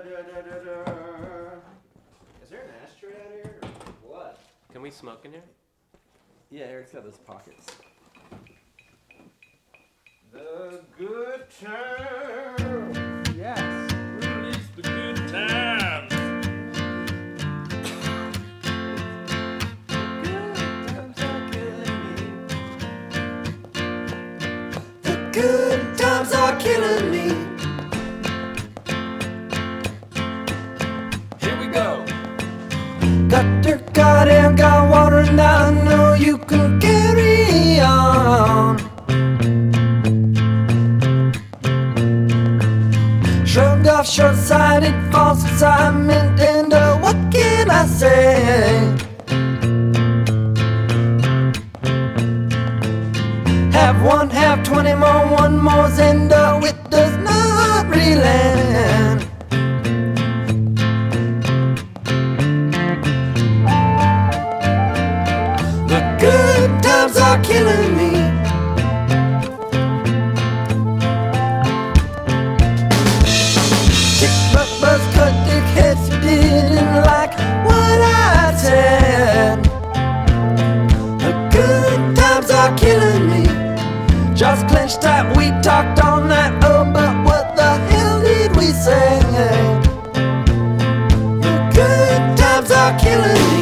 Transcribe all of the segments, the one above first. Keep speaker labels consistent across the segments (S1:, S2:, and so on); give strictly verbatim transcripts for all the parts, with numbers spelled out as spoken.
S1: Is there an ashtray out here or what?
S2: Can we smoke in here?
S3: Yeah, Eric's got those pockets.
S1: The good times.
S3: Yes.
S4: Release the good times.
S5: Good times are killing me.
S4: Here we go.
S5: Got your goddamn got water and I know you can carry on. Shrugged off short-sighted false assignment and uh, what can I say? Have one, have twenty more, one more's and uh, it does not really end. The good times are killing me. Kick butt, buzz, cut dick heads who didn't like what I said. The good times are killing me. Just clenched tight, we talked all night, oh, but what the hell did we say? The good times are killing me.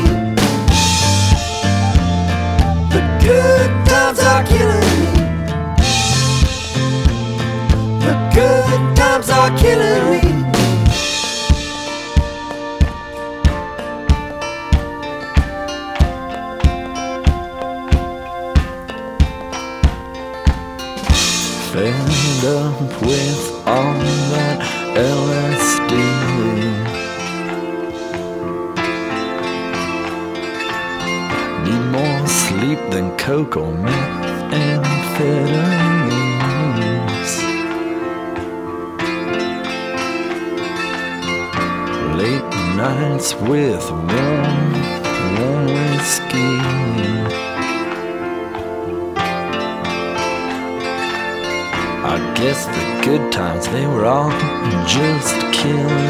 S5: The good times are killing me. The good times are killing me. Fed up with all that L S D. Need more sleep than coke or methamphetamines. Late nights with warm, warm whiskey. I guess the good times, they were all just killing